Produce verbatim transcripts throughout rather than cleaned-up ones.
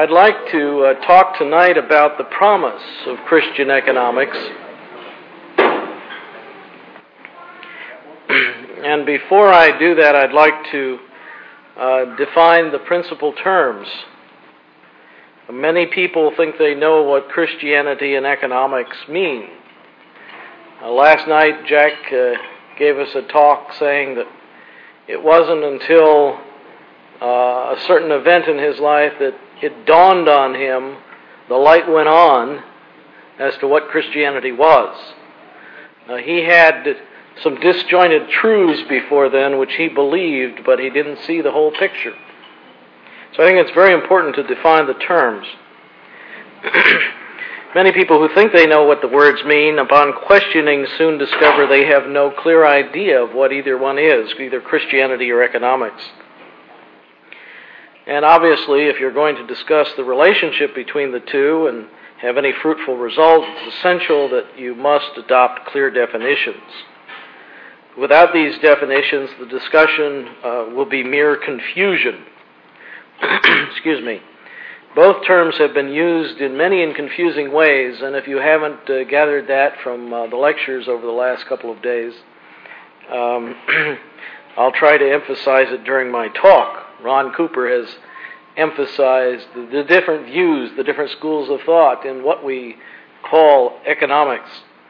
I'd like to uh, talk tonight about the promise of Christian economics. And before I do that, I'd like to uh, define the principal terms. Many people think they know what Christianity and economics mean. Uh, last night, Jack uh, gave us a talk saying that it wasn't until uh, a certain event in his life that it dawned on him, the light went on as to what Christianity was. Uh, he had some disjointed truths before then which he believed, but he didn't see the whole picture. So I think it's very important to define the terms. Many people who think they know what the words mean, upon questioning, soon discover they have no clear idea of what either one is, either Christianity or economics. And obviously, if you're going to discuss the relationship between the two and have any fruitful result, it's essential that you must adopt clear definitions. Without these definitions, the discussion uh, will be mere confusion. Excuse me. Both terms have been used in many and confusing ways, and if you haven't uh, gathered that from uh, the lectures over the last couple of days, um, I'll try to emphasize it during my talk. Ron Cooper has emphasized the, the different views, the different schools of thought in what we call economics.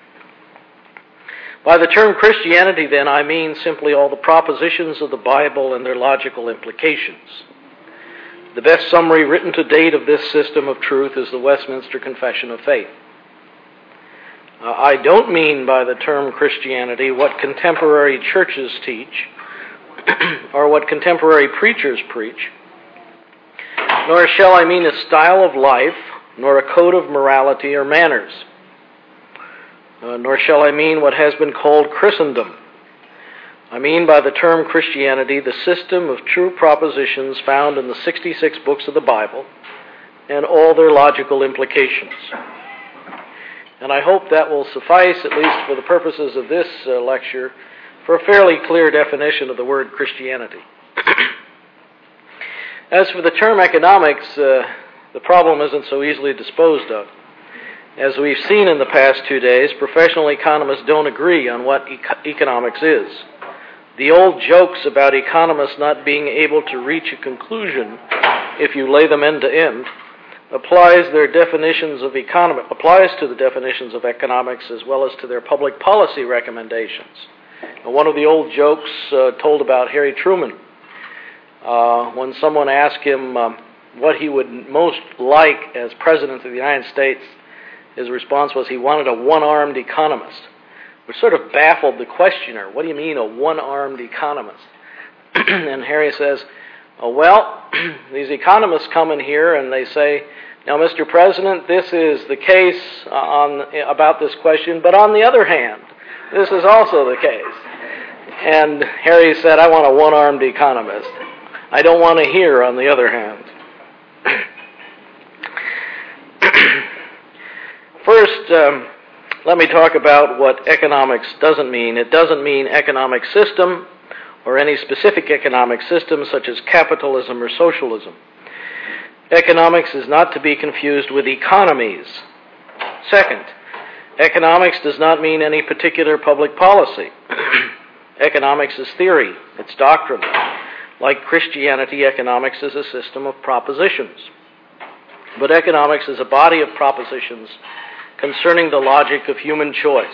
By the term Christianity, then, I mean simply all the propositions of the Bible and their logical implications. The best summary written to date of this system of truth is the Westminster Confession of Faith. Uh, I don't mean by the term Christianity what contemporary churches teach or what contemporary preachers preach, nor shall I mean a style of life, nor a code of morality or manners, uh, nor shall I mean what has been called Christendom. I mean by the term Christianity the system of true propositions found in the sixty-six books of the Bible and all their logical implications. And I hope that will suffice, at least for the purposes of this uh, lecture, for a fairly clear definition of the word Christianity. As for the term economics, uh, the problem isn't so easily disposed of. As we've seen in the past two days, professional economists don't agree on what eco- economics is. The old jokes about economists not being able to reach a conclusion if you lay them end to end applies their definitions of economic applies to the definitions of economics as well as to their public policy recommendations. Now, one of the old jokes uh, told about Harry Truman, uh, when someone asked him um, what he would most like as president of the United States, his response was he wanted a one-armed economist, which sort of baffled the questioner. What do you mean, a one-armed economist? And Harry says, oh, well, these economists come in here and they say, now, Mister President, this is the case on about this question, but on the other hand, this is also the case. And Harry said, I want a one-armed economist. I don't want to hear on the other hand. First, um, let me talk about what economics doesn't mean. It doesn't mean economic system or any specific economic system such as capitalism or socialism. Economics is not to be confused with economies. Second, economics does not mean any particular public policy. Economics is theory, it's doctrine. Like Christianity, economics is a system of propositions. But economics is a body of propositions concerning the logic of human choice.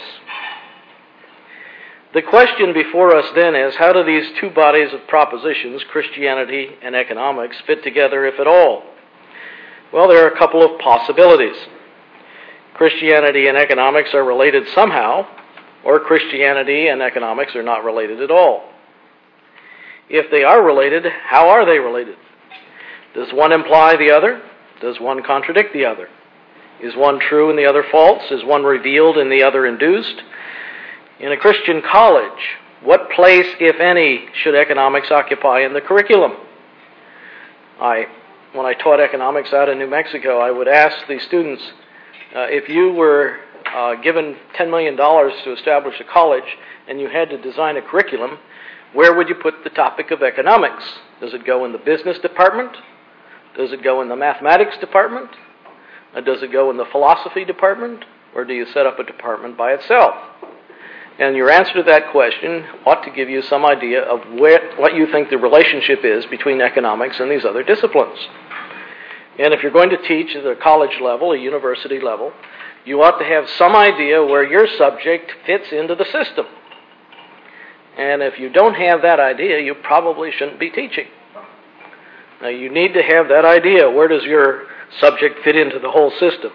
The question before us then is, how do these two bodies of propositions, Christianity and economics, fit together, if at all? Well, there are a couple of possibilities. Christianity and economics are related somehow, or Christianity and economics are not related at all. If they are related, how are they related? Does one imply the other? Does one contradict the other? Is one true and the other false? Is one revealed and the other induced? In a Christian college, what place, if any, should economics occupy in the curriculum? I, when I taught economics out in New Mexico, I would ask the students, uh, if you were uh, given ten million dollars to establish a college and you had to design a curriculum, where would you put the topic of economics? Does it go in the business department? Does it go in the mathematics department? Or does it go in the philosophy department? Or do you set up a department by itself? And your answer to that question ought to give you some idea of where, what you think the relationship is between economics and these other disciplines. And if you're going to teach at a college level, a university level, you ought to have some idea where your subject fits into the system. And if you don't have that idea, you probably shouldn't be teaching. Now, you need to have that idea. Where does your subject fit into the whole system?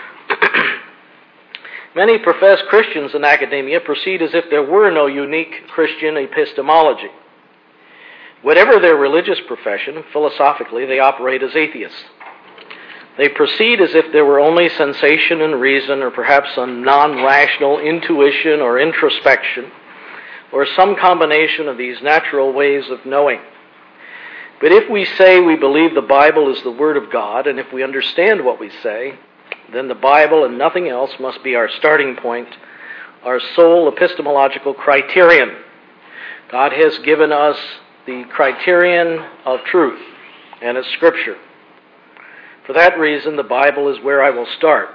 Many professed Christians in academia proceed as if there were no unique Christian epistemology. Whatever their religious profession, philosophically, they operate as atheists. They proceed as if there were only sensation and reason, or perhaps some non-rational intuition or introspection, or some combination of these natural ways of knowing. But if we say we believe the Bible is the Word of God, and if we understand what we say, then the Bible and nothing else must be our starting point, our sole epistemological criterion. God has given us the criterion of truth, and it's Scripture. For that reason, the Bible is where I will start.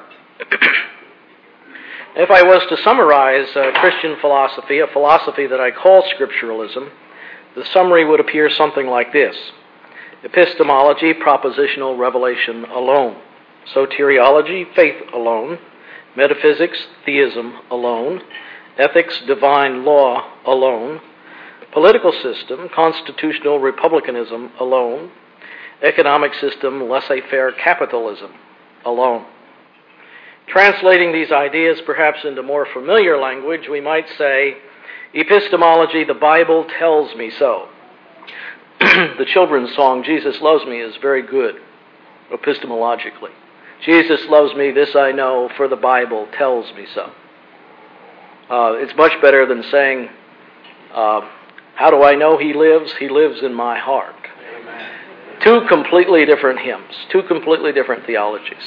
If I was to summarize uh, Christian philosophy, a philosophy that I call scripturalism, the summary would appear something like this. Epistemology, propositional revelation alone. Soteriology, faith alone. Metaphysics, theism alone. Ethics, divine law alone. Political system, constitutional republicanism alone. Economic system, laissez-faire capitalism alone. Translating these ideas perhaps into more familiar language, we might say, epistemology, the Bible tells me so. The children's song, Jesus Loves Me, is very good, epistemologically. Jesus loves me, this I know, for the Bible tells me so. Uh, it's much better than saying, uh, how do I know he lives? He lives in my heart. Amen. Two completely different hymns, two completely different theologies.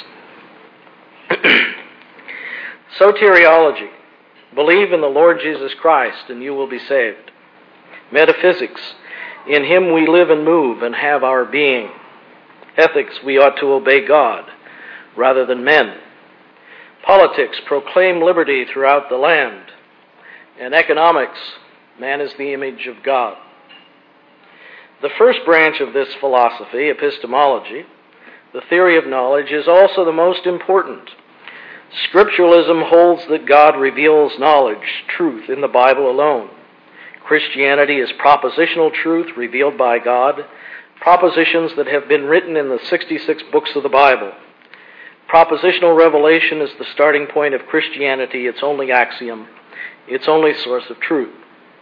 Soteriology. Believe in the Lord Jesus Christ and you will be saved. Metaphysics. In him we live and move and have our being. Ethics. We ought to obey God rather than men. Politics. Proclaim liberty throughout the land. And economics. Man is the image of God. The first branch of this philosophy, epistemology, the theory of knowledge, is also the most important. Scripturalism holds that God reveals knowledge, truth, in the Bible alone. Christianity is propositional truth revealed by God, propositions that have been written in the sixty-six books of the Bible. Propositional revelation is the starting point of Christianity, its only axiom, its only source of truth.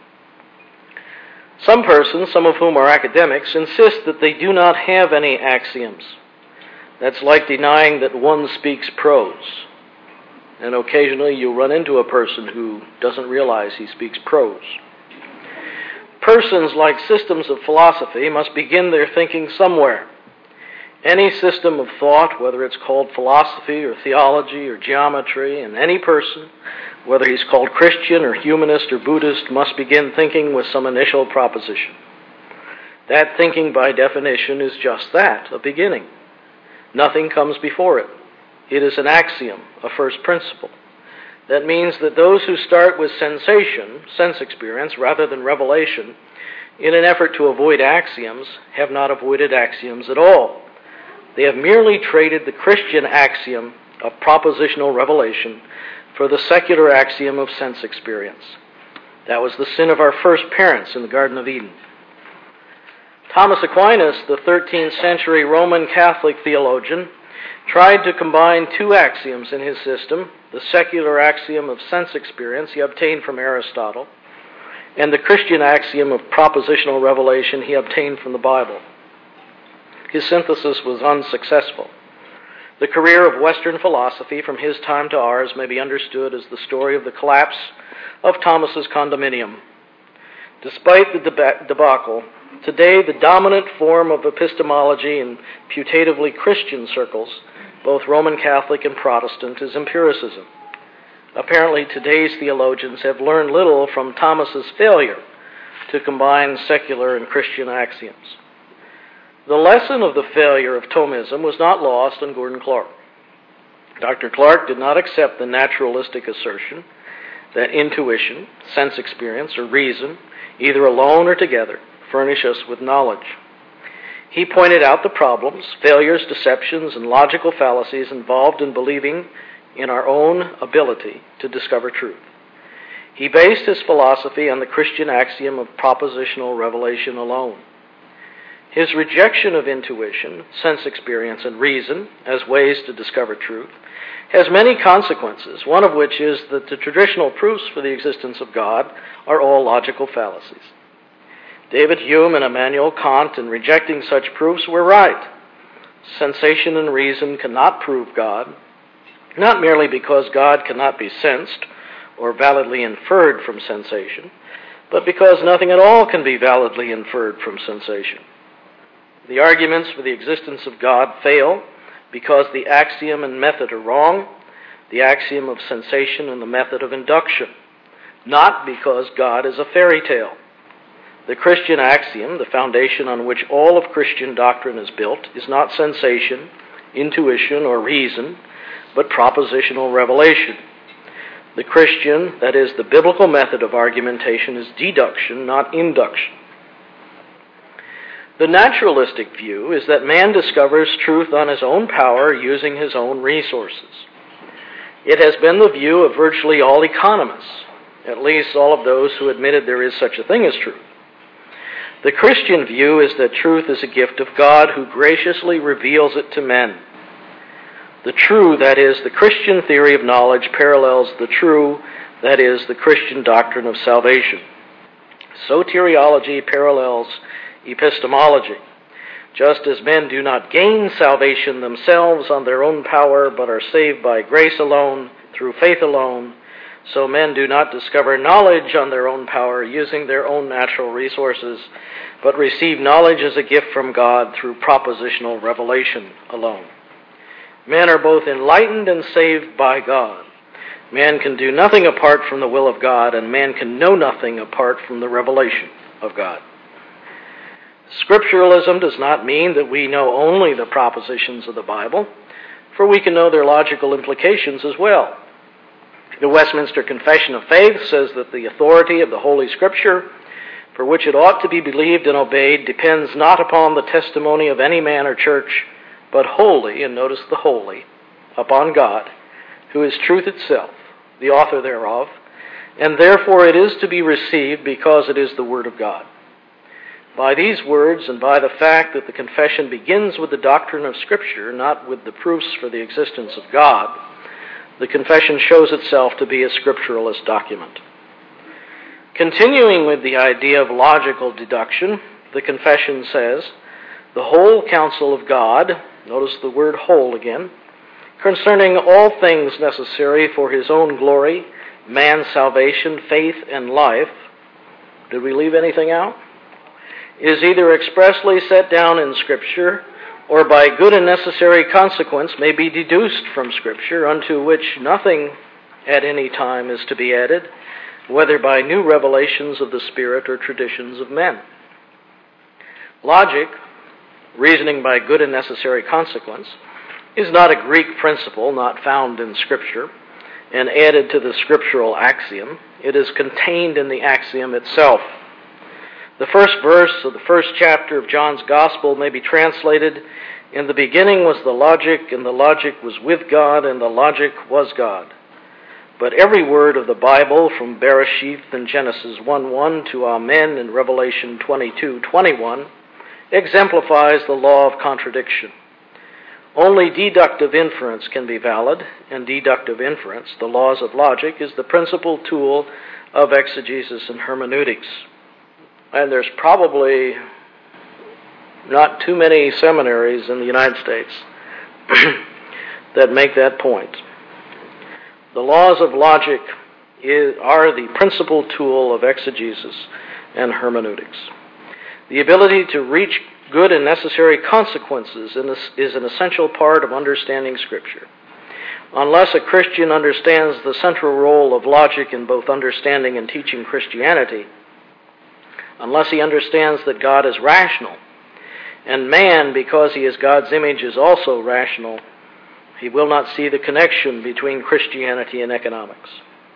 Some persons, some of whom are academics, insist that they do not have any axioms. That's like denying that one speaks prose. And occasionally you run into a person who doesn't realize he speaks prose. Persons, like systems of philosophy, must begin their thinking somewhere. Any system of thought, whether it's called philosophy or theology or geometry, and any person, whether he's called Christian or humanist or Buddhist, must begin thinking with some initial proposition. That thinking, by definition, is just that, a beginning. Nothing comes before it. It is an axiom, a first principle. That means that those who start with sensation, sense experience, rather than revelation, in an effort to avoid axioms, have not avoided axioms at all. They have merely traded the Christian axiom of propositional revelation for the secular axiom of sense experience. That was the sin of our first parents in the Garden of Eden. Thomas Aquinas, the thirteenth century Roman Catholic theologian, tried to combine two axioms in his system, the secular axiom of sense experience he obtained from Aristotle, and the Christian axiom of propositional revelation he obtained from the Bible. His synthesis was unsuccessful. The career of Western philosophy from his time to ours may be understood as the story of the collapse of Thomas's condominium. Despite the deba- debacle, today the dominant form of epistemology in putatively Christian circles, both Roman Catholic and Protestant, is empiricism. Apparently today's theologians have learned little from Thomas's failure to combine secular and Christian axioms. The lesson of the failure of Thomism was not lost on Gordon Clark. Doctor Clark did not accept the naturalistic assertion that intuition, sense experience, or reason, either alone or together, furnish us with knowledge. He pointed out the problems, failures, deceptions, and logical fallacies involved in believing in our own ability to discover truth. He based his philosophy on the Christian axiom of propositional revelation alone. His rejection of intuition, sense experience, and reason as ways to discover truth has many consequences, one of which is that the traditional proofs for the existence of God are all logical fallacies. David Hume and Immanuel Kant, in rejecting such proofs, were right. Sensation and reason cannot prove God, not merely because God cannot be sensed or validly inferred from sensation, but because nothing at all can be validly inferred from sensation. The arguments for the existence of God fail because the axiom and method are wrong, the axiom of sensation and the method of induction, not because God is a fairy tale. The Christian axiom, the foundation on which all of Christian doctrine is built, is not sensation, intuition, or reason, but propositional revelation. The Christian, that is, the biblical method of argumentation, is deduction, not induction. The naturalistic view is that man discovers truth on his own power using his own resources. It has been the view of virtually all economists, at least all of those who admitted there is such a thing as truth. The Christian view is that truth is a gift of God who graciously reveals it to men. The true, that is, the Christian theory of knowledge, parallels the true, that is, the Christian doctrine of salvation. Soteriology parallels epistemology. Just as men do not gain salvation themselves on their own power, but are saved by grace alone, through faith alone, so men do not discover knowledge on their own power using their own natural resources, but receive knowledge as a gift from God through propositional revelation alone. Men are both enlightened and saved by God. Man can do nothing apart from the will of God, and man can know nothing apart from the revelation of God. Scripturalism does not mean that we know only the propositions of the Bible, for we can know their logical implications as well. The Westminster Confession of Faith says that the authority of the Holy Scripture, for which it ought to be believed and obeyed, depends not upon the testimony of any man or church, but wholly, and notice the wholly, upon God, who is truth itself, the author thereof, and therefore it is to be received because it is the Word of God. By these words, and by the fact that the confession begins with the doctrine of Scripture, not with the proofs for the existence of God, the confession shows itself to be a scripturalist document. Continuing with the idea of logical deduction, the confession says, the whole counsel of God, notice the word whole again, concerning all things necessary for his own glory, man's salvation, faith, and life, did we leave anything out? Is either expressly set down in Scripture, or by good and necessary consequence may be deduced from Scripture, unto which nothing at any time is to be added, whether by new revelations of the Spirit or traditions of men. Logic, reasoning by good and necessary consequence, is not a Greek principle not found in Scripture and added to the scriptural axiom. It is contained in the axiom itself. The first verse of the first chapter of John's Gospel may be translated, in the beginning was the logic, and the logic was with God, and the logic was God. But every word of the Bible, from Bereshith in Genesis one one to Amen in Revelation twenty-two twenty-one, exemplifies the law of contradiction. Only deductive inference can be valid, and deductive inference, the laws of logic, is the principal tool of exegesis and hermeneutics. And there's probably not too many seminaries in the United States that make that point. The laws of logic is, are the principal tool of exegesis and hermeneutics. The ability to reach good and necessary consequences is an essential part of understanding Scripture. Unless a Christian understands the central role of logic in both understanding and teaching Christianity, unless he understands that God is rational And man, because he is God's image, is also rational. He will not see the connection between Christianity and economics.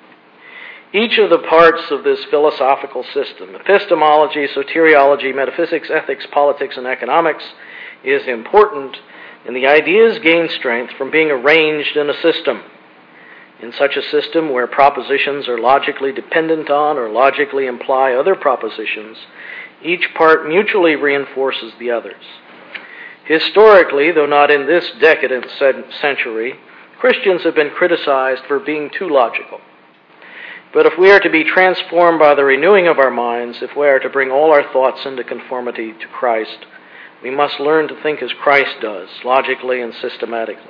Each of the parts of this philosophical system, epistemology, soteriology, metaphysics, ethics, politics, and economics, is important, and the ideas gain strength from being arranged in a system. In such a system where propositions are logically dependent on or logically imply other propositions, each part mutually reinforces the others. Historically, though not in this decadent century, Christians have been criticized for being too logical. But if we are to be transformed by the renewing of our minds, if we are to bring all our thoughts into conformity to Christ, we must learn to think as Christ does, logically and systematically.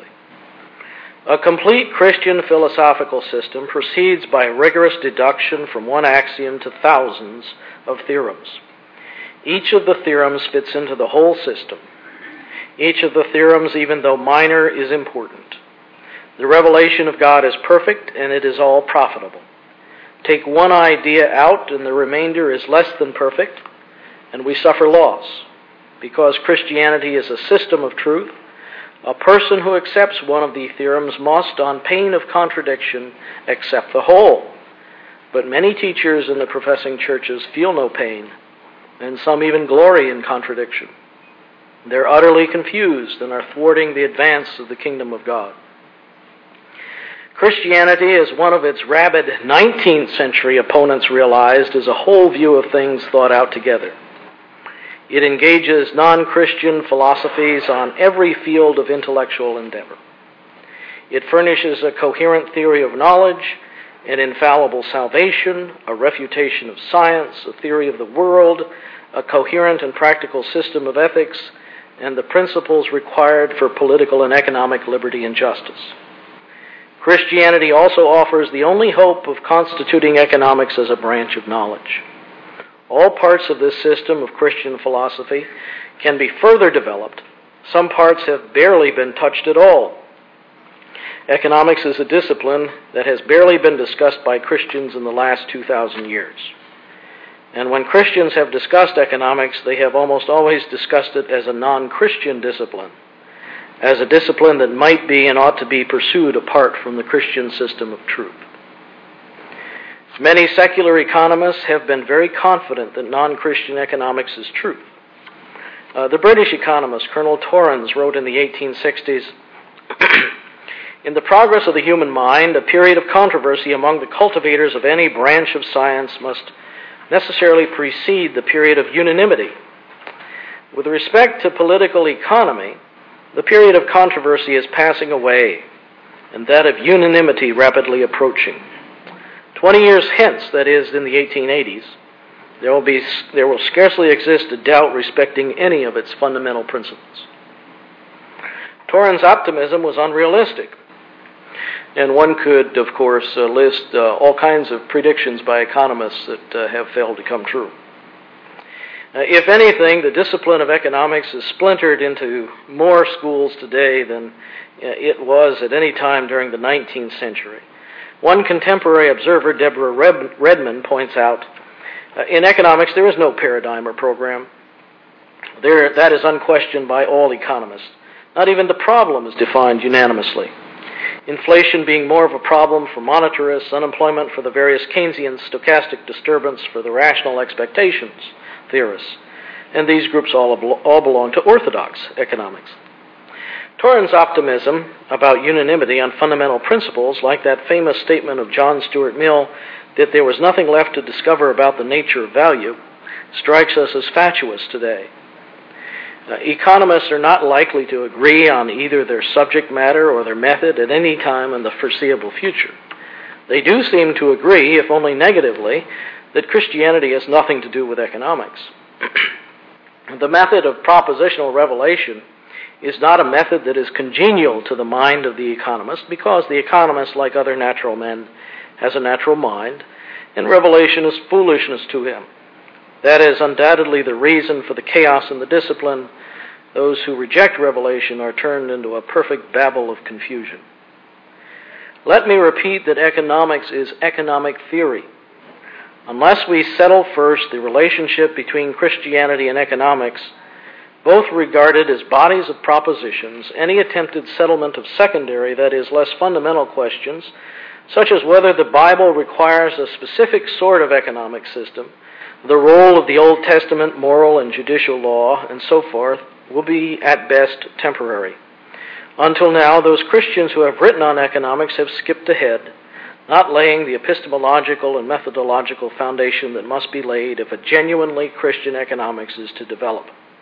A complete Christian philosophical system proceeds by rigorous deduction from one axiom to thousands of theorems. Each of the theorems fits into the whole system. Each of the theorems, even though minor, is important. The revelation of God is perfect, and it is all profitable. Take one idea out, and the remainder is less than perfect, and we suffer loss. Because Christianity is a system of truth, a person who accepts one of the theorems must, on pain of contradiction, accept the whole. But many teachers in the professing churches feel no pain, and some even glory in contradiction. They're utterly confused and are thwarting the advance of the kingdom of God. Christianity, as one of its rabid nineteenth century opponents realized, is a whole view of things thought out together. It engages non-Christian philosophies on every field of intellectual endeavor. It furnishes a coherent theory of knowledge, an infallible salvation, a refutation of science, a theory of the world, a coherent and practical system of ethics, and the principles required for political and economic liberty and justice. Christianity also offers the only hope of constituting economics as a branch of knowledge. All parts of this system of Christian philosophy can be further developed. Some parts have barely been touched at all. Economics is a discipline that has barely been discussed by Christians in the last two thousand years. And when Christians have discussed economics, they have almost always discussed it as a non-Christian discipline, as a discipline that might be and ought to be pursued apart from the Christian system of truth. Many secular economists have been very confident that non-Christian economics is truth. Uh, the British economist Colonel Torrens wrote in the eighteen sixties, "In the progress of the human mind, a period of controversy among the cultivators of any branch of science must necessarily precede the period of unanimity. With respect to political economy, the period of controversy is passing away, and that of unanimity rapidly approaching. Twenty years hence, that is, in the eighteen eighties, there will be there will scarcely exist a doubt respecting any of its fundamental principles." Torrens' optimism was unrealistic, and one could, of course, uh, list uh, all kinds of predictions by economists that uh, have failed to come true. Uh, if anything, the discipline of economics is splintered into more schools today than uh, it was at any time during the nineteenth century. One contemporary observer, Deborah Redmond, points out, uh, in economics there is no paradigm or program. There, that is unquestioned by all economists. Not even the problem is defined unanimously. Inflation being more of a problem for monetarists, unemployment for the various Keynesian stochastic disturbance for the rational expectations theorists. And these groups all, all belong to orthodox economics. Torrens' optimism about unanimity on fundamental principles, like that famous statement of John Stuart Mill that there was nothing left to discover about the nature of value, strikes us as fatuous today. Uh, economists are not likely to agree on either their subject matter or their method at any time in the foreseeable future. They do seem to agree, if only negatively, that Christianity has nothing to do with economics. The method of propositional revelation is not a method that is congenial to the mind of the economist, because the economist, like other natural men, has a natural mind, and revelation is foolishness to him. That is undoubtedly the reason for the chaos in the discipline. Those who reject revelation are turned into a perfect babel of confusion. Let me repeat that economics is economic theory. Unless we settle first the relationship between Christianity and economics, Both regarded as bodies of propositions, any attempted settlement of secondary, that is, less fundamental questions, such as whether the Bible requires a specific sort of economic system, the role of the Old Testament moral and judicial law, and so forth, will be at best temporary. Until now, those Christians who have written on economics have skipped ahead, not laying the epistemological and methodological foundation that must be laid if a genuinely Christian economics is to develop.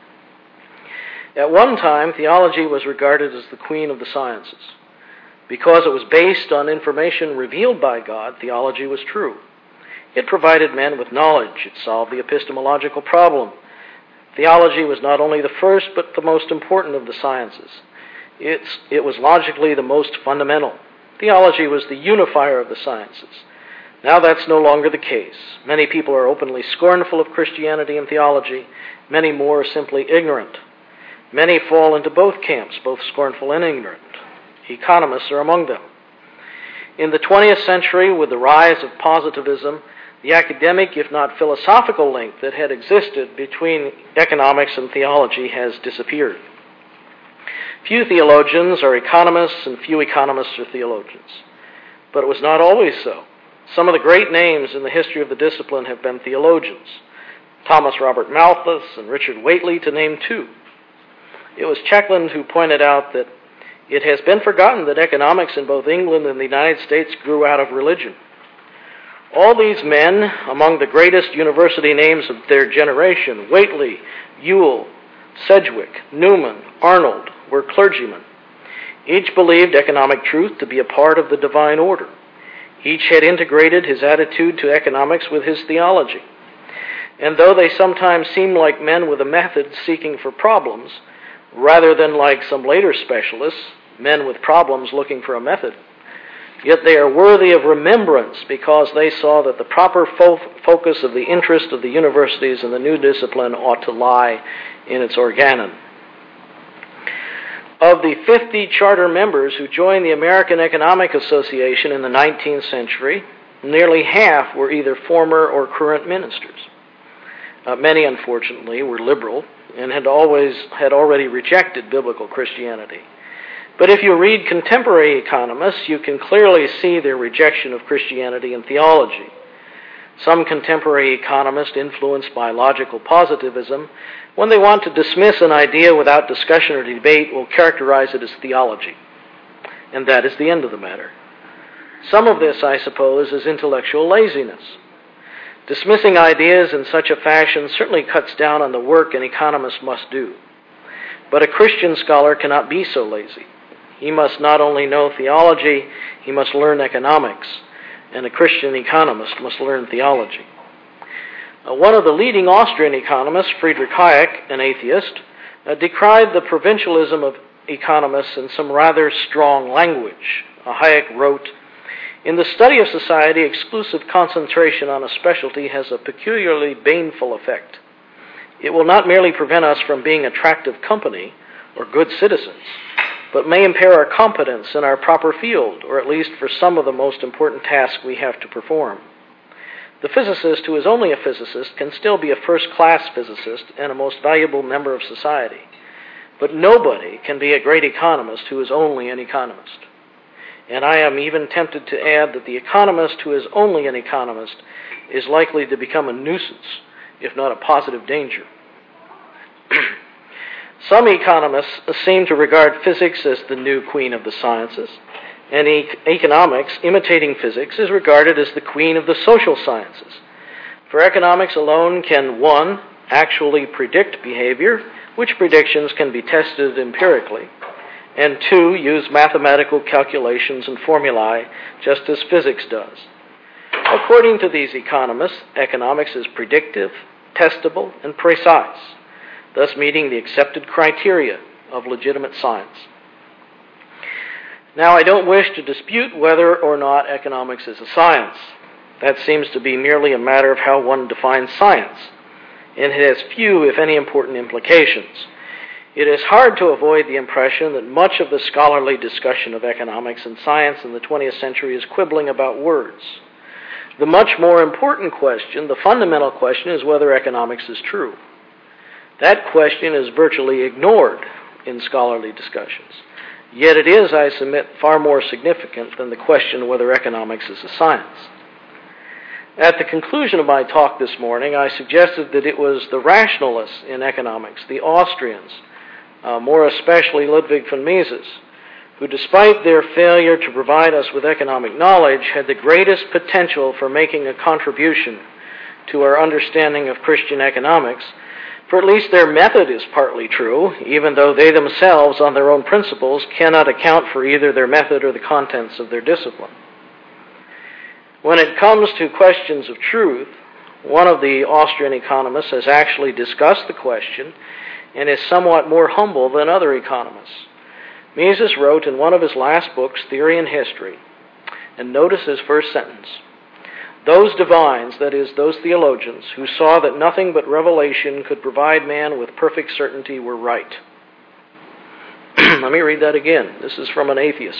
At one time, theology was regarded as the queen of the sciences. Because it was based on information revealed by God, theology was true. It provided men with knowledge. It solved the epistemological problem. Theology was not only the first, but the most important of the sciences. It's, it was logically the most fundamental. Theology was the unifier of the sciences. Now that's no longer the case. Many people are openly scornful of Christianity and theology. Many more are simply ignorant. Many fall into both camps, both scornful and ignorant. Economists are among them. In the twentieth century, with the rise of positivism, the academic, if not philosophical, link that had existed between economics and theology has disappeared. Few theologians are economists, and few economists are theologians. But it was not always so. Some of the great names in the history of the discipline have been theologians. Thomas Robert Malthus and Richard Whately, to name two. It was Checkland who pointed out that it has been forgotten that economics in both England and the United States grew out of religion. All these men, among the greatest university names of their generation, Whately, Ewell, Sedgwick, Newman, Arnold, were clergymen. Each believed economic truth to be a part of the divine order. Each had integrated his attitude to economics with his theology. And though they sometimes seem like men with a method seeking for problems, rather than like some later specialists, men with problems looking for a method, yet they are worthy of remembrance because they saw that the proper fo- focus of the interest of the universities and the new discipline ought to lie in its organon. Of the fifty charter members who joined the American Economic Association in the nineteenth century, nearly half were either former or current ministers. Uh, many, unfortunately, were liberal and had always had already rejected biblical Christianity. But if you read contemporary economists, you can clearly see their rejection of Christianity and theology. Some contemporary economists, influenced by logical positivism, when they want to dismiss an idea without discussion or debate, will characterize it as theology. And that is the end of the matter. Some of this, I suppose, is intellectual laziness. Dismissing ideas in such a fashion certainly cuts down on the work an economist must do. But a Christian scholar cannot be so lazy. He must not only know theology, he must learn economics. And a Christian economist must learn theology. Uh, one of the leading Austrian economists, Friedrich Hayek, an atheist, uh, decried the provincialism of economists in some rather strong language. Uh, Hayek wrote, "In the study of society, exclusive concentration on a specialty has a peculiarly baneful effect. It will not merely prevent us from being attractive company or good citizens, but may impair our competence in our proper field, or at least for some of the most important tasks we have to perform. The physicist who is only a physicist can still be a first-class physicist and a most valuable member of society. But nobody can be a great economist who is only an economist. And I am even tempted to add that the economist who is only an economist is likely to become a nuisance, if not a positive danger." Some economists seem to regard physics as the new queen of the sciences, and e- economics, imitating physics, is regarded as the queen of the social sciences. For economics alone can, one, actually predict behavior, which predictions can be tested empirically, and two, use mathematical calculations and formulae, just as physics does. According to these economists, economics is predictive, testable, and precise, thus meeting the accepted criteria of legitimate science. Now, I don't wish to dispute whether or not economics is a science. That seems to be merely a matter of how one defines science, and it has few, if any, important implications. It is hard to avoid the impression that much of the scholarly discussion of economics and science in the twentieth century is quibbling about words. The much more important question, the fundamental question, is whether economics is true. That question is virtually ignored in scholarly discussions. Yet it is, I submit, far more significant than the question whether economics is a science. At the conclusion of my talk this morning, I suggested that it was the rationalists in economics, the Austrians, uh, more especially Ludwig von Mises, who, despite their failure to provide us with economic knowledge, had the greatest potential for making a contribution to our understanding of Christian economics. For at least their method is partly true, even though they themselves, on their own principles, cannot account for either their method or the contents of their discipline. When it comes to questions of truth, one of the Austrian economists has actually discussed the question and is somewhat more humble than other economists. Mises wrote in one of his last books, Theory and History, and notice his first sentence: "Those divines, that is, those theologians, who saw that nothing but revelation could provide man with perfect certainty were right." Let me read that again. This is from an atheist.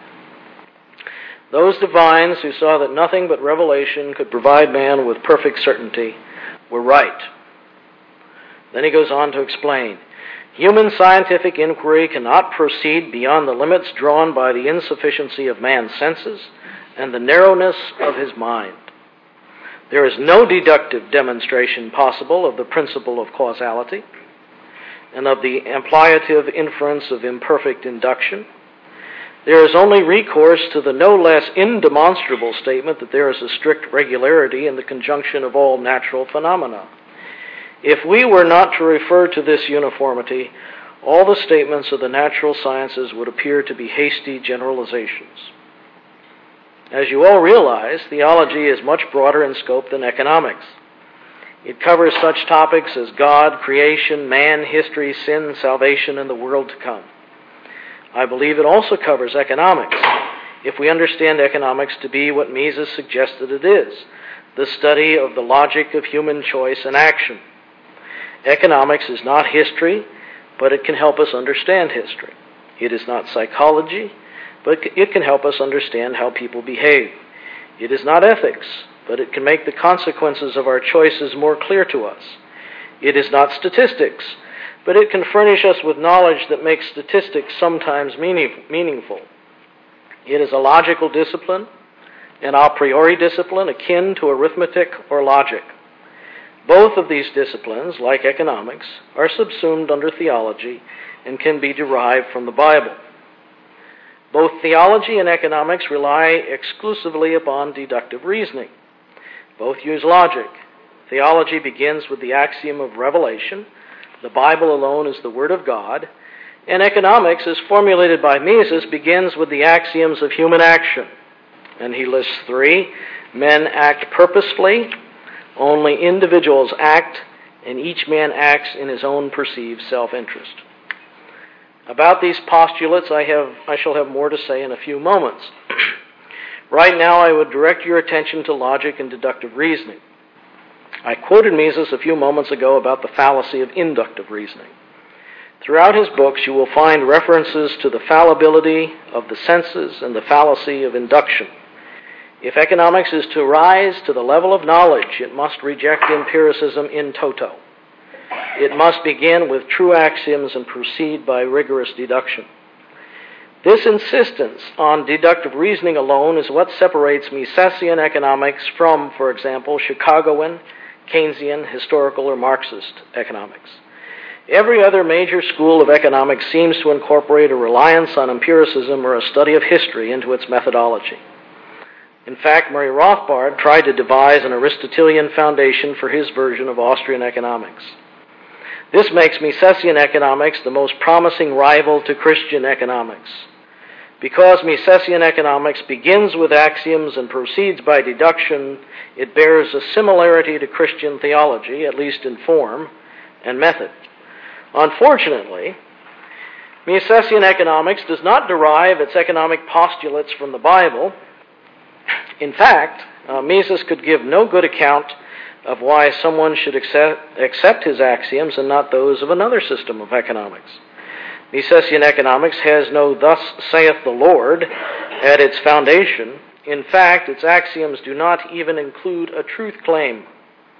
"Those divines who saw that nothing but revelation could provide man with perfect certainty were right." Then he goes on to explain, "Human scientific inquiry cannot proceed beyond the limits drawn by the insufficiency of man's senses and the narrowness of his mind. There is no deductive demonstration possible of the principle of causality and of the implicative inference of imperfect induction. There is only recourse to the no less indemonstrable statement that there is a strict regularity in the conjunction of all natural phenomena. If we were not to refer to this uniformity, all the statements of the natural sciences would appear to be hasty generalizations." As you all realize, theology is much broader in scope than economics. It covers such topics as God, creation, man, history, sin, salvation, and the world to come. I believe it also covers economics, if we understand economics to be what Mises suggested it is, the study of the logic of human choice and action. Economics is not history, but it can help us understand history. It is not psychology, but it can help us understand how people behave. It is not ethics, but it can make the consequences of our choices more clear to us. It is not statistics, but it can furnish us with knowledge that makes statistics sometimes meaningful. It is a logical discipline, an a priori discipline akin to arithmetic or logic. Both of these disciplines, like economics, are subsumed under theology and can be derived from the Bible. Both theology and economics rely exclusively upon deductive reasoning. Both use logic. Theology begins with the axiom of revelation. The Bible alone is the Word of God. And economics, as formulated by Mises, begins with the axioms of human action. And he lists three. Men act purposefully. Only individuals act, and each man acts in his own perceived self-interest. About these postulates, I have I shall have more to say in a few moments. Right now, I would direct your attention to logic and deductive reasoning. I quoted Mises a few moments ago about the fallacy of inductive reasoning. Throughout his books, you will find references to the fallibility of the senses and the fallacy of induction. If economics is to rise to the level of knowledge, it must reject empiricism in toto. It must begin with true axioms and proceed by rigorous deduction. This insistence on deductive reasoning alone is what separates Misesian economics from, for example, Chicagoan, Keynesian, historical, or Marxist economics. Every other major school of economics seems to incorporate a reliance on empiricism or a study of history into its methodology. In fact, Murray Rothbard tried to devise an Aristotelian foundation for his version of Austrian economics. This makes Misesian economics the most promising rival to Christian economics. Because Misesian economics begins with axioms and proceeds by deduction, it bears a similarity to Christian theology, at least in form and method. Unfortunately, Misesian economics does not derive its economic postulates from the Bible. In fact, uh, Mises could give no good account of why someone should accept, accept his axioms and not those of another system of economics. Misesian economics has no "thus saith the Lord" at its foundation. In fact, its axioms do not even include a truth claim.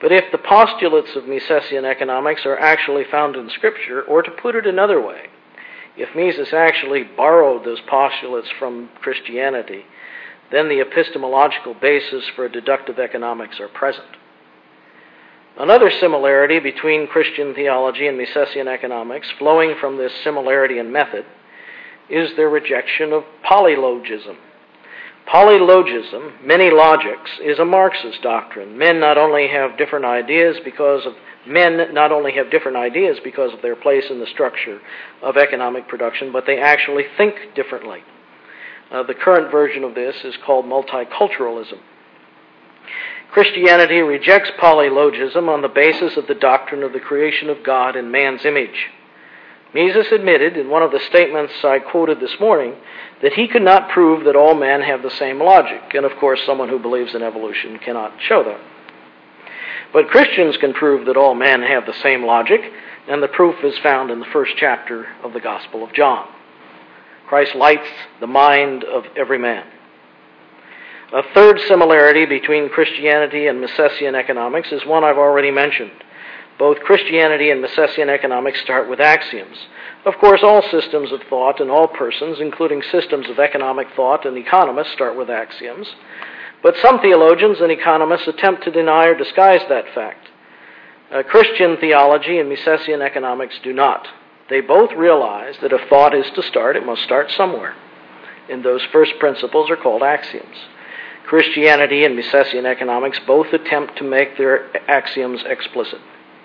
But if the postulates of Misesian economics are actually found in Scripture, or to put it another way, if Mises actually borrowed those postulates from Christianity, then the epistemological basis for deductive economics are present. Another similarity between Christian theology and Misesian economics, flowing from this similarity in method, is their rejection of polylogism. Polylogism, many logics, is a Marxist doctrine. Men not only have different ideas because of men not only have different ideas because of their place in the structure of economic production, but they actually think differently. Uh, the current version of this is called multiculturalism. Christianity rejects polylogism on the basis of the doctrine of the creation of God in man's image. Mises admitted in one of the statements I quoted this morning that he could not prove that all men have the same logic, and of course someone who believes in evolution cannot show that. But Christians can prove that all men have the same logic, and the proof is found in the first chapter of the Gospel of John. Christ lights the mind of every man. A third similarity between Christianity and Misesian economics is one I've already mentioned. Both Christianity and Misesian economics start with axioms. Of course, all systems of thought and all persons, including systems of economic thought and economists, start with axioms. But some theologians and economists attempt to deny or disguise that fact. Uh, Christian theology and Misesian economics do not. They both realize that if thought is to start, it must start somewhere. And those first principles are called axioms. Christianity and Misesian economics both attempt to make their axioms explicit.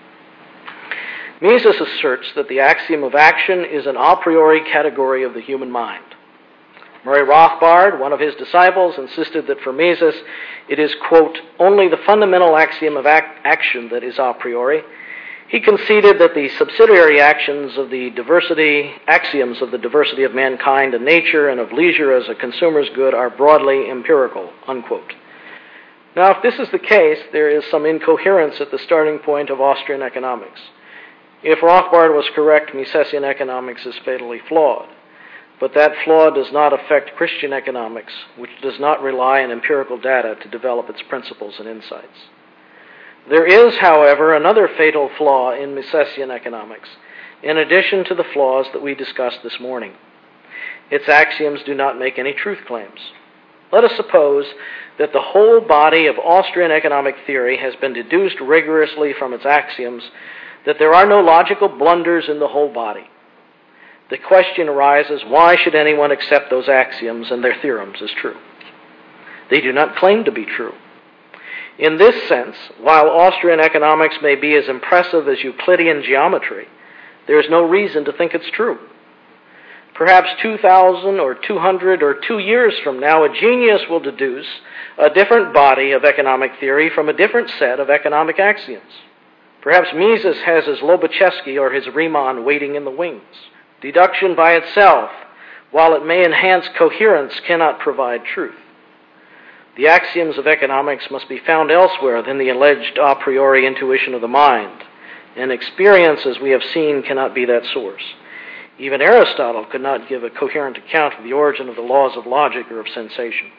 Mises asserts that the axiom of action is an a priori category of the human mind. Murray Rothbard, one of his disciples, insisted that for Mises it is, quote, only the fundamental axiom of act- action that is a priori. He conceded that the subsidiary actions of the diversity, axioms of the diversity of mankind and nature and of leisure as a consumer's good are broadly empirical, unquote. Now, if this is the case, there is some incoherence at the starting point of Austrian economics. If Rothbard was correct, Misesian economics is fatally flawed. But that flaw does not affect Christian economics, which does not rely on empirical data to develop its principles and insights. There is, however, another fatal flaw in Misesian economics, in addition to the flaws that we discussed this morning. Its axioms do not make any truth claims. Let us suppose that the whole body of Austrian economic theory has been deduced rigorously from its axioms, that there are no logical blunders in the whole body. The question arises, why should anyone accept those axioms and their theorems as true? They do not claim to be true. In this sense, while Austrian economics may be as impressive as Euclidean geometry, there is no reason to think it's true. Perhaps two thousand or two hundred or two years from now, a genius will deduce a different body of economic theory from a different set of economic axioms. Perhaps Mises has his Lobachevsky or his Riemann waiting in the wings. Deduction by itself, while it may enhance coherence, cannot provide truth. The axioms of economics must be found elsewhere than the alleged a priori intuition of the mind, and experience, as we have seen, cannot be that source. Even Aristotle could not give a coherent account of the origin of the laws of logic or of sensation.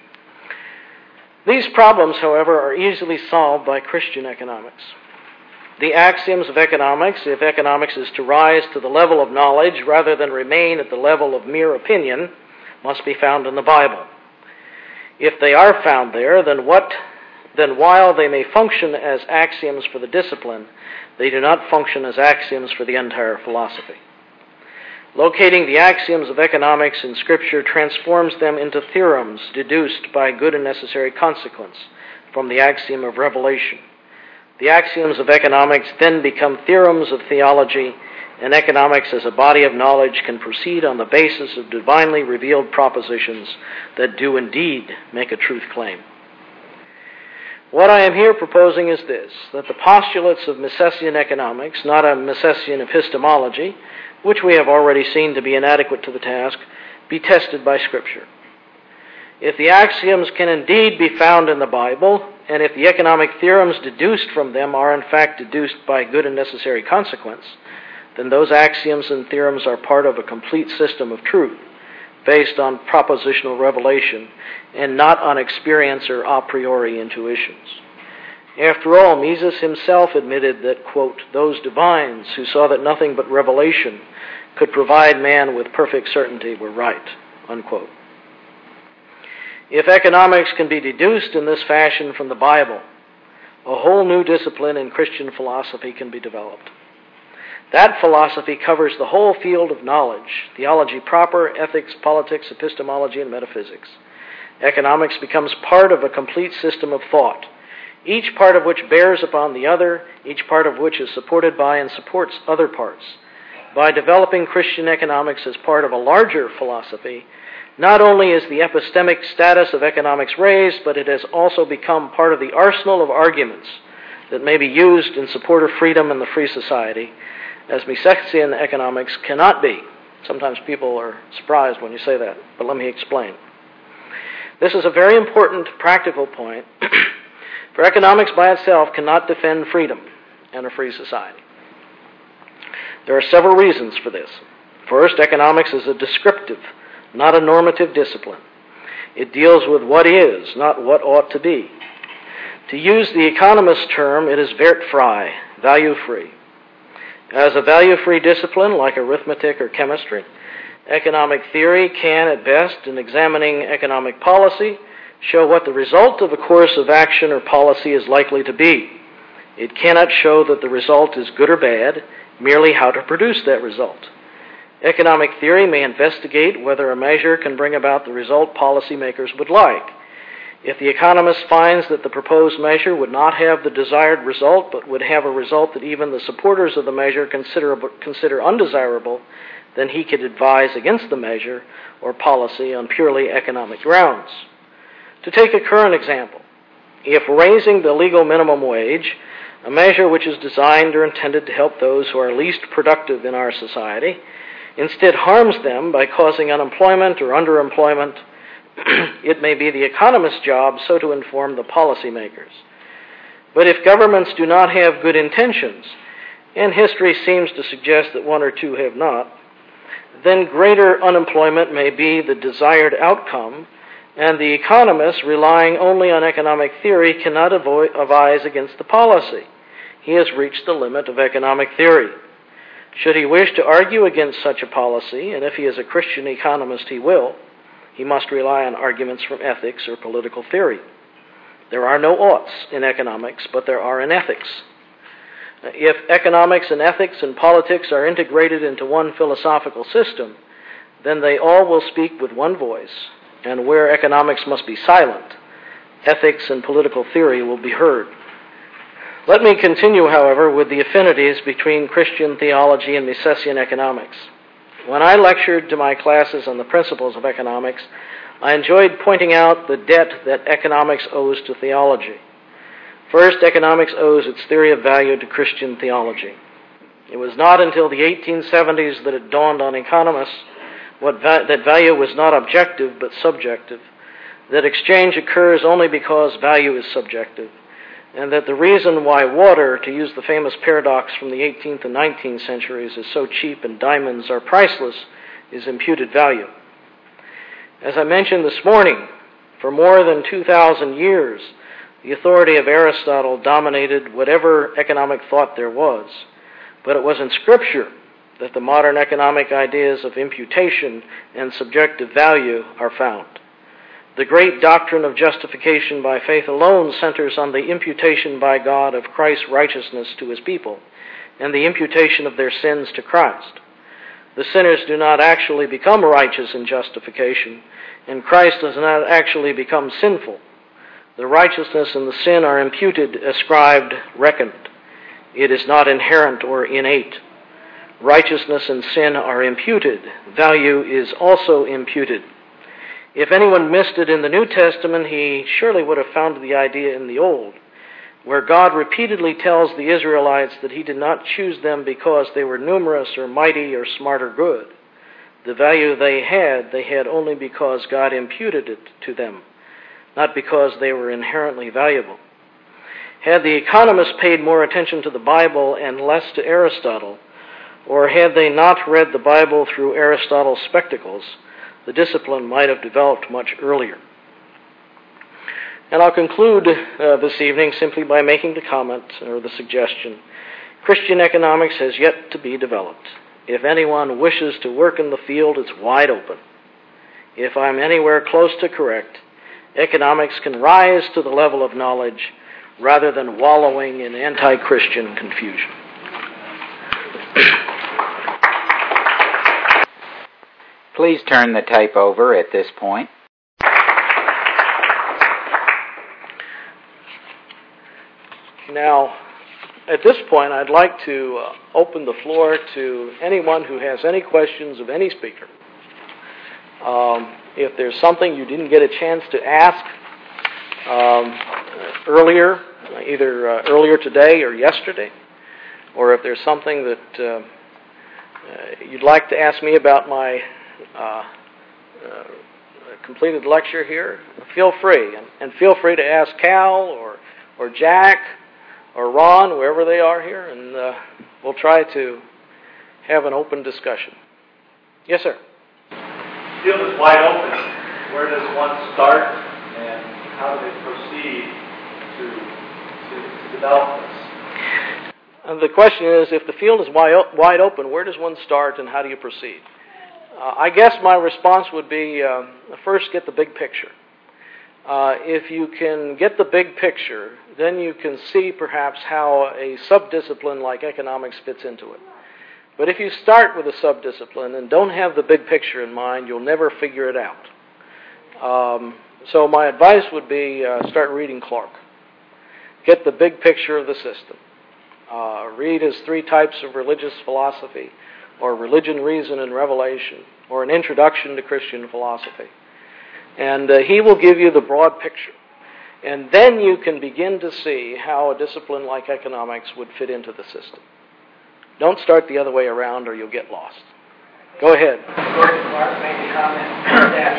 These problems, however, are easily solved by Christian economics. The axioms of economics, if economics is to rise to the level of knowledge rather than remain at the level of mere opinion, must be found in the Bible. If they are found there, then what? Then while they may function as axioms for the discipline, they do not function as axioms for the entire philosophy. Locating the axioms of economics in Scripture transforms them into theorems deduced by good and necessary consequence from the axiom of revelation. The axioms of economics then become theorems of theology, and economics as a body of knowledge can proceed on the basis of divinely revealed propositions that do indeed make a truth claim. What I am here proposing is this, that the postulates of Misesian economics, not a Misesian epistemology, which we have already seen to be inadequate to the task, be tested by Scripture. If the axioms can indeed be found in the Bible, and if the economic theorems deduced from them are in fact deduced by good and necessary consequence, then those axioms and theorems are part of a complete system of truth, based on propositional revelation, and not on experience or a priori intuitions. After all, Mises himself admitted that, quote, those divines who saw that nothing but revelation could provide man with perfect certainty were right, unquote. If economics can be deduced in this fashion from the Bible, a whole new discipline in Christian philosophy can be developed. That philosophy covers the whole field of knowledge, theology proper, ethics, politics, epistemology, and metaphysics. Economics becomes part of a complete system of thought, each part of which bears upon the other, each part of which is supported by and supports other parts. By developing Christian economics as part of a larger philosophy, not only is the epistemic status of economics raised, but it has also become part of the arsenal of arguments that may be used in support of freedom and the free society, as Misesian economics cannot be. Sometimes people are surprised when you say that, but let me explain. This is a very important practical point, for economics by itself cannot defend freedom and a free society. There are several reasons for this. First, economics is a descriptive, not a normative discipline. It deals with what is, not what ought to be. To use the economist term, it is wertfrei, value-free. As a value-free discipline, like arithmetic or chemistry, economic theory can, at best, in examining economic policy, show what the result of a course of action or policy is likely to be. It cannot show that the result is good or bad, merely how to produce that result. Economic theory may investigate whether a measure can bring about the result policymakers would like. If the economist finds that the proposed measure would not have the desired result, but would have a result that even the supporters of the measure consider, consider undesirable, then he could advise against the measure or policy on purely economic grounds. To take a current example, if raising the legal minimum wage, a measure which is designed or intended to help those who are least productive in our society, instead harms them by causing unemployment or underemployment, it may be the economist's job so to inform the policymakers. But if governments do not have good intentions, and history seems to suggest that one or two have not, then greater unemployment may be the desired outcome, and the economist, relying only on economic theory, cannot avoid, advise against the policy. He has reached the limit of economic theory. Should he wish to argue against such a policy, and if he is a Christian economist he will, he must rely on arguments from ethics or political theory. There are no oughts in economics, but there are in ethics. If economics and ethics and politics are integrated into one philosophical system, then they all will speak with one voice, and where economics must be silent, ethics and political theory will be heard. Let me continue, however, with the affinities between Christian theology and Misesian economics. When I lectured to my classes on the principles of economics, I enjoyed pointing out the debt that economics owes to theology. First, economics owes its theory of value to Christian theology. It was not until the eighteen seventies that it dawned on economists what va- that value was not objective but subjective, that exchange occurs only because value is subjective, and that the reason why water, to use the famous paradox from the eighteenth and nineteenth centuries, is so cheap and diamonds are priceless is imputed value. As I mentioned this morning, for more than two thousand years, the authority of Aristotle dominated whatever economic thought there was, but it was in Scripture that the modern economic ideas of imputation and subjective value are found. The great doctrine of justification by faith alone centers on the imputation by God of Christ's righteousness to his people and the imputation of their sins to Christ. The sinners do not actually become righteous in justification, and Christ does not actually become sinful. The righteousness and the sin are imputed, ascribed, reckoned. It is not inherent or innate. Righteousness and sin are imputed. Value is also imputed. If anyone missed it in the New Testament, he surely would have found the idea in the Old, where God repeatedly tells the Israelites that he did not choose them because they were numerous or mighty or smart or good. The value they had, they had only because God imputed it to them, not because they were inherently valuable. Had the economists paid more attention to the Bible and less to Aristotle, or had they not read the Bible through Aristotle's spectacles, the discipline might have developed much earlier. And I'll conclude uh, this evening simply by making the comment or the suggestion, Christian economics has yet to be developed. If anyone wishes to work in the field, it's wide open. If I'm anywhere close to correct, economics can rise to the level of knowledge rather than wallowing in anti-Christian confusion. Please turn the tape over at this point. Now, at this point, I'd like to uh, open the floor to anyone who has any questions of any speaker. Um, if there's something you didn't get a chance to ask um, earlier, either uh, earlier today or yesterday, or if there's something that uh, uh, you'd like to ask me about my uh, uh, completed lecture here, feel free. And, and feel free to ask Cal or, or Jack or Ron, wherever they are here, and uh, we'll try to have an open discussion. Yes, sir? The field is wide open. Where does one start, and how do they proceed to, to, to develop this? And the question is, if the field is wide, wide open, where does one start and how do you proceed? Uh, I guess my response would be, uh, first get the big picture. Uh, if you can get the big picture, then you can see perhaps how a subdiscipline like economics fits into it. But if you start with a subdiscipline and don't have the big picture in mind, you'll never figure it out. Um, so my advice would be uh, start reading Clark. Get the big picture of the system. Uh, read his Three Types of Religious Philosophy, or Religion, Reason, and Revelation, or An Introduction to Christian Philosophy. And uh, he will give you the broad picture. And then you can begin to see how a discipline like economics would fit into the system. Don't start the other way around or you'll get lost. Go ahead. Gordon Clark made a comment that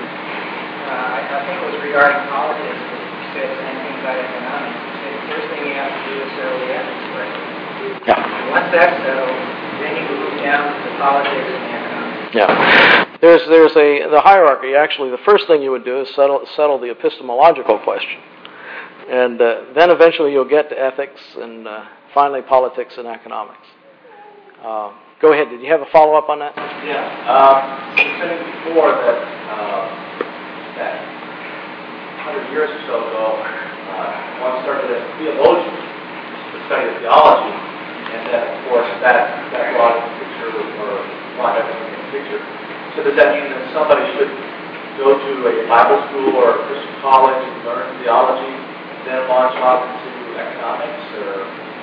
uh, I, I think it was regarding politics that he said anything about economics. He said the first thing you have to do is settle the ethics question. Yeah. Once that's settled, then you can move down to the politics and the economics. Yeah. There's there's a the hierarchy. Actually, the first thing you would do is settle settle the epistemological question, and uh, then eventually you'll get to ethics, and uh, finally politics and economics. Uh, go ahead. Did you have a follow up on that? Yeah. Um, you said before that uh, that one hundred years or so ago, uh, one started as a theologian to study theology, and then of course that that brought the picture or brought everything in the picture. So does that mean that somebody should go to a Bible school or a Christian college and learn theology, and then launch off into economics? Or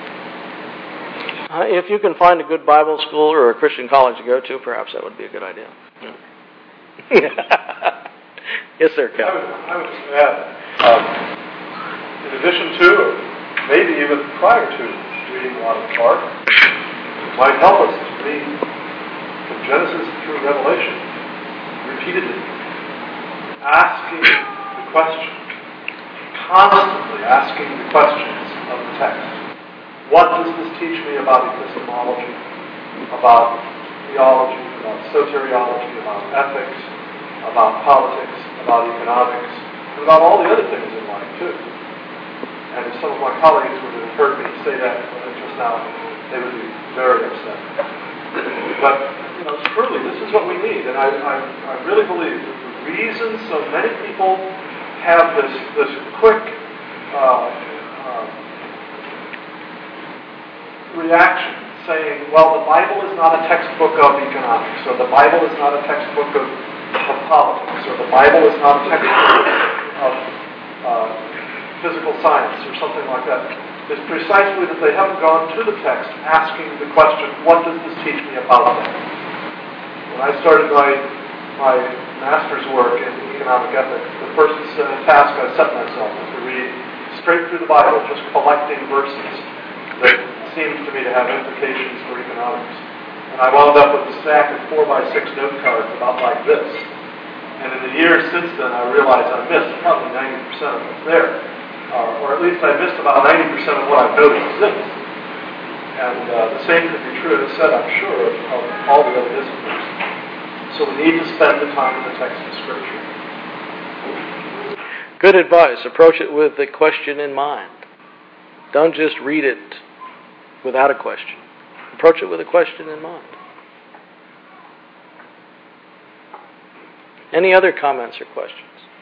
uh, if you can find a good Bible school or a Christian college to go to, perhaps that would be a good idea. Yeah. Yes, sir, Cal. I would, I would just add, um, in addition to, or maybe even prior to reading a lot of Clark, it might help us to read from Genesis through Revelation, repeatedly, asking the question, constantly asking the questions of the text. What does this teach me about epistemology, about theology, about soteriology, about ethics, about politics, about economics, and about all the other things in life, too? And if some of my colleagues would have heard me say that just now, they would be very upset. But, you know, truly, this is what we need. And I, I, I really believe that the reason so many people have this, this quick uh, uh, reaction saying, well, the Bible is not a textbook of economics, or the Bible is not a textbook of, of politics, or the Bible is not a textbook of uh, physical science, or something like that, is precisely that they haven't gone to the text asking the question, what does this teach me about that? When I started my, my master's work in economic ethics, the first uh, task I set myself was to read straight through the Bible, just collecting verses that seemed to me to have implications for economics. And I wound up with a stack of four by six note cards about like this. And in the years since then, I realized I missed probably ninety percent of what's there. Uh, or at least I missed about ninety percent of what I've noticed since. And uh, the same could be true, as said, I'm sure, of, of all the other disciplines. So we need to spend the time in the text of Scripture. Good advice. Approach it with a question in mind. Don't just read it without a question. Approach it with a question in mind. Any other comments or questions?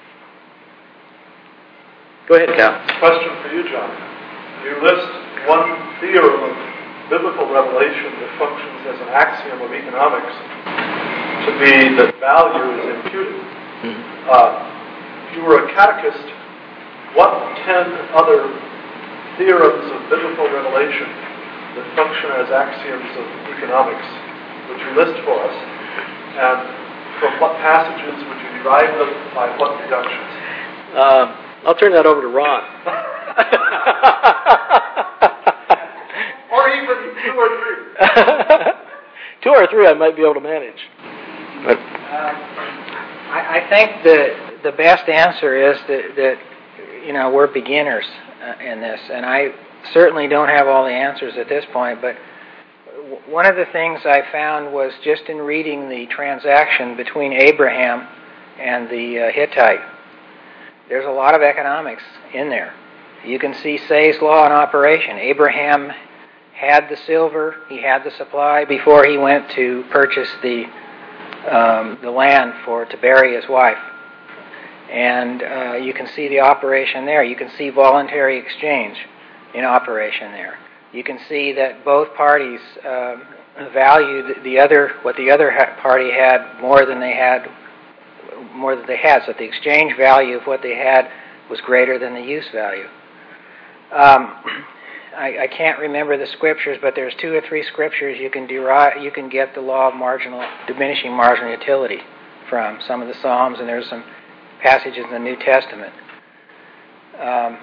Go ahead, Cal. Question for you, John. You list one theorem of biblical revelation that functions as an axiom of economics to be that value is imputed. Mm-hmm. Uh, if you were a catechist, what ten other theorems of biblical revelation that function as axioms of economics would you list for us? And from what passages would you derive them, by what deductions? Uh, I'll turn that over to Ron. Or even two or three. Two or three I might be able to manage. But Um, I, I think the the best answer is that, that you know we're beginners uh, in this, and I certainly don't have all the answers at this point. But w- one of the things I found was just in reading the transaction between Abraham and the uh, Hittite. There's a lot of economics in there. You can see Say's law in operation. Abraham had the silver, he had the supply before he went to purchase the um, the land for to bury his wife. And uh, you can see the operation there. You can see voluntary exchange in operation there. You can see that both parties uh, valued the other what the other ha- party had more than they had more than they had. So the exchange value of what they had was greater than the use value. Um, I, I can't remember the scriptures, but there's two or three scriptures you can derive. You can get the law of marginal, diminishing marginal utility from some of the Psalms, and there's some passages in the New Testament. Um,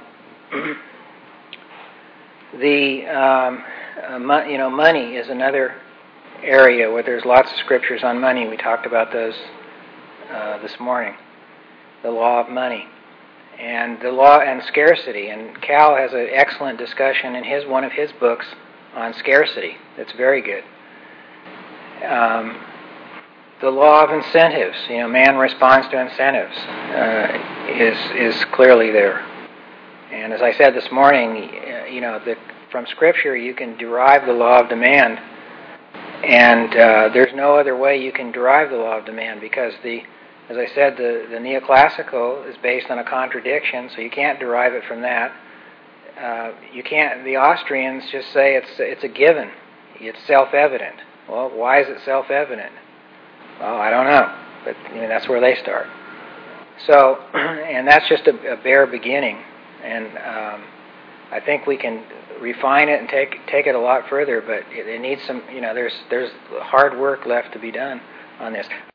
the um, uh, mo- you know money is another area where there's lots of scriptures on money. We talked about those uh, this morning. The law of money. And the law and scarcity, and Cal has an excellent discussion in his one of his books on scarcity. That's very good. Um, the law of incentives, you know, man responds to incentives, uh, is is clearly there. And as I said this morning, you know, the, from Scripture you can derive the law of demand, and uh, there's no other way you can derive the law of demand because the As I said, the, the neoclassical is based on a contradiction, so you can't derive it from that. Uh, you can't. The Austrians just say it's it's a given. It's self-evident. Well, why is it self-evident? Well, I don't know, but you know, that's where they start. So, and that's just a, a bare beginning, and um, I think we can refine it and take take it a lot further. But it, it needs some. You know, there's there's hard work left to be done on this.